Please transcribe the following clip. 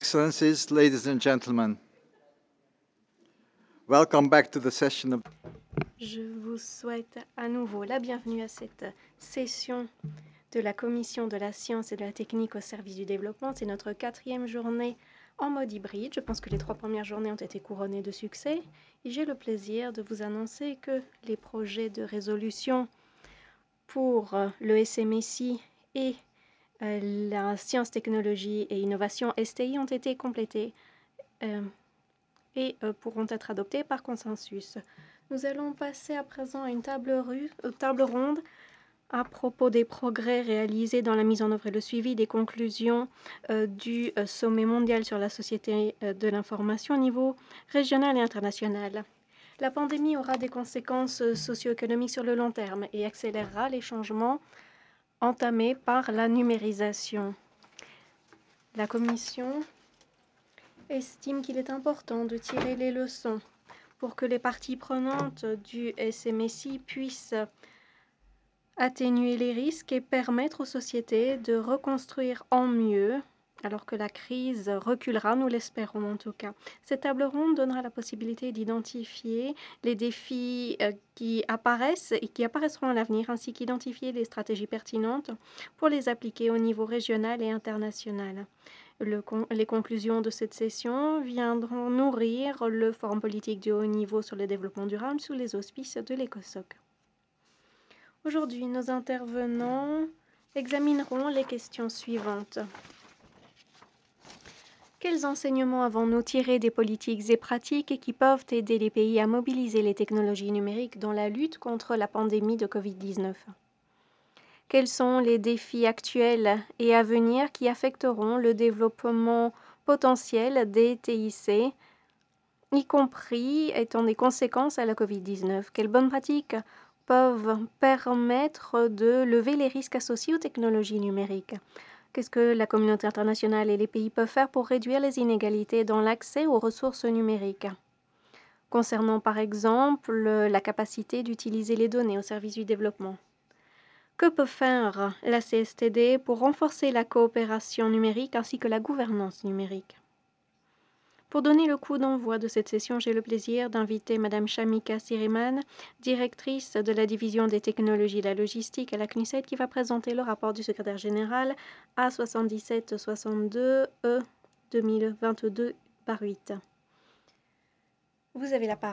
Excellencies, ladies and gentlemen, welcome back to the session of Je vous souhaite à nouveau la bienvenue à cette session de la Commission de la science et de la technique au service du développement. C'est notre 4e journée en mode hybride. Je pense que les 3 premières journées ont été couronnées de succès. Et j'ai le plaisir de vous annoncer que les projets de résolution pour le SMSI et la science, technologie et innovation STI ont été complétés et pourront être adoptés par consensus. Nous allons passer à présent à une table ronde à propos des progrès réalisés dans la mise en œuvre et le suivi des conclusions du sommet mondial sur la société de l'information au niveau régional et international. La pandémie aura des conséquences socio-économiques sur le long terme et accélérera les changements entamés par la numérisation. La Commission estime qu'il est important de tirer les leçons pour que les parties prenantes du SMSI puissent atténuer les risques et permettre aux sociétés de reconstruire en mieux, alors que la crise reculera, nous l'espérons en tout cas. Cette table ronde donnera la possibilité d'identifier les défis qui apparaissent et qui apparaîtront à l'avenir, ainsi qu'identifier les stratégies pertinentes pour les appliquer au niveau régional et international. Les conclusions de cette session viendront nourrir le Forum politique de haut niveau sur le développement durable sous les auspices de l'ECOSOC. Aujourd'hui, nos intervenants examineront les questions suivantes. Quels enseignements avons-nous tirés des politiques et pratiques qui peuvent aider les pays à mobiliser les technologies numériques dans la lutte contre la pandémie de COVID-19 ? Quels sont les défis actuels et à venir qui affecteront le développement potentiel des TIC, y compris étant des conséquences à la COVID-19 ? Quelles bonnes pratiques peuvent permettre de lever les risques associés aux technologies numériques? Qu'est-ce que la communauté internationale et les pays peuvent faire pour réduire les inégalités dans l'accès aux ressources numériques? Concernant par exemple la capacité d'utiliser les données au service du développement. Que peut faire la CSTD pour renforcer la coopération numérique ainsi que la gouvernance numérique? Pour donner le coup d'envoi de cette session, j'ai le plaisir d'inviter Mme Shamika Siriman, directrice de la division des technologies et de la logistique à la CNUSET, qui va présenter le rapport du secrétaire général A7762 E 2022/8. Vous avez la parole.